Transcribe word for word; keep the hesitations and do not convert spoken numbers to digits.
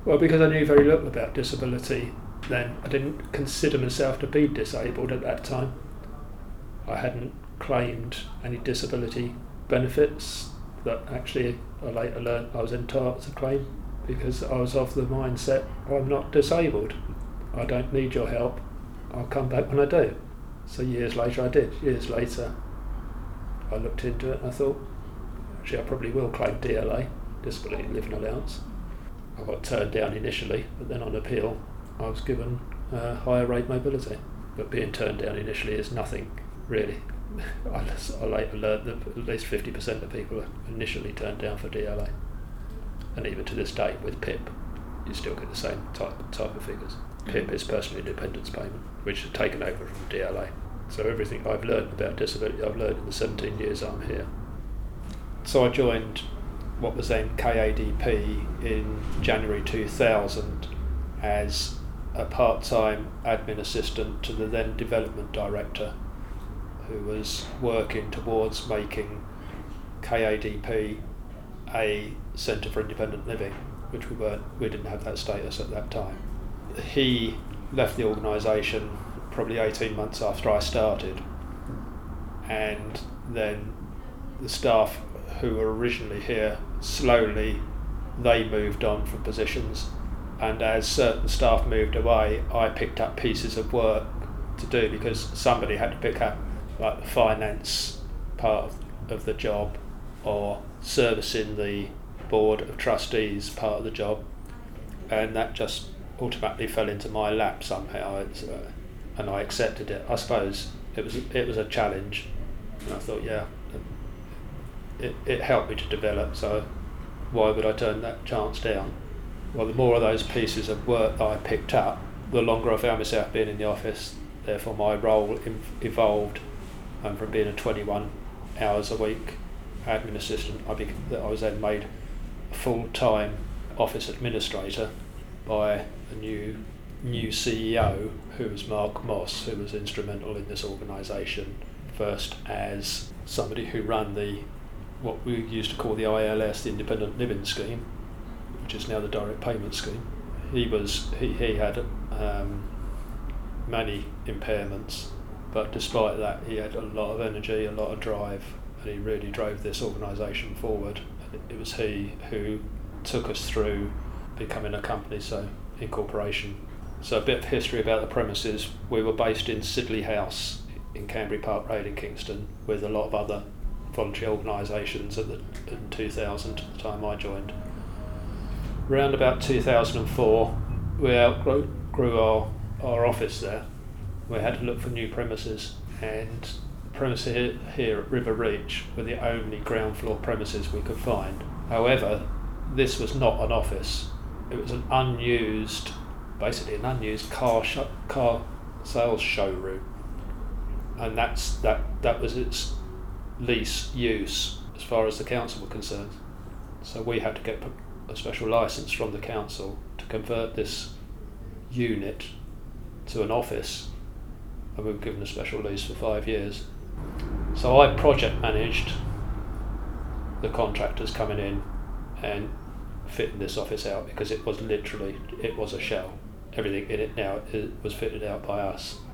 Well, because I knew very little about disability then. I didn't consider myself to be disabled at that time. I hadn't claimed any disability benefits that actually I later learned I was entitled to claim, because I was of the mindset, I'm not disabled, I don't need your help, I'll come back when I do. So years later I did. Years later I looked into it and I thought, actually I probably will claim D L A, Disability Living Allowance. I got turned down initially, but then on appeal I was given uh, higher rate mobility. But being turned down initially is nothing really. I, I later learned that at least fifty percent of people are initially turned down for D L A. And even to this day with P I P, you still get the same type, type of figures. P I P is personal independence payment, which is taken over from D L A. So everything I've learned about disability, I've learned in the seventeen years I'm here. So I joined what was then K A D P in January two thousand as a part-time admin assistant to the then development director, who was working towards making K A D P a centre for independent living, which we weren't, we didn't have that status at that time. He left the organisation probably eighteen months after I started, and then the staff who were originally here, slowly they moved on from positions, and as certain staff moved away, I picked up pieces of work to do, because somebody had to pick up like the finance part of, of the job, or servicing the board of trustees part of the job, and that just automatically fell into my lap somehow. It's, uh, and I accepted it. I suppose it was it was a challenge, and I thought, yeah, it, it helped me to develop, so why would I turn that chance down? Well, the more of those pieces of work that I picked up, the longer I found myself being in the office. Therefore my role evolved, and from being a twenty-one hours a week admin assistant, I, be, I was then made a full-time office administrator by a new new C E O, who was Mark Moss, who was instrumental in this organisation, first as somebody who ran the what we used to call the I L S, the Independent Living Scheme, which is now the Direct Payment Scheme. He was he, he had um, many impairments, but despite that he had a lot of energy, a lot of drive, and he really drove this organisation forward. It was he who took us through becoming a company, so incorporation. So a bit of history about the premises. We were based in Sidley House in Canbury Park Road in Kingston, with a lot of other voluntary organisations at the, in two thousand, at the time I joined. Around about two thousand four, we outgrew grew our, our office there. We had to look for new premises, and the premises here, here at River Reach were the only ground floor premises we could find. However, this was not an office. It was an unused, basically an unused car sh- car sales showroom, and that's that that was its lease use as far as the council were concerned. So we had to get a special licence from the council to convert this unit to an office, and we were given a special lease for five years. So I project managed the contractors coming in and fitting this office out, because it was literally, it was a shell. Everything in it now it was fitted out by us.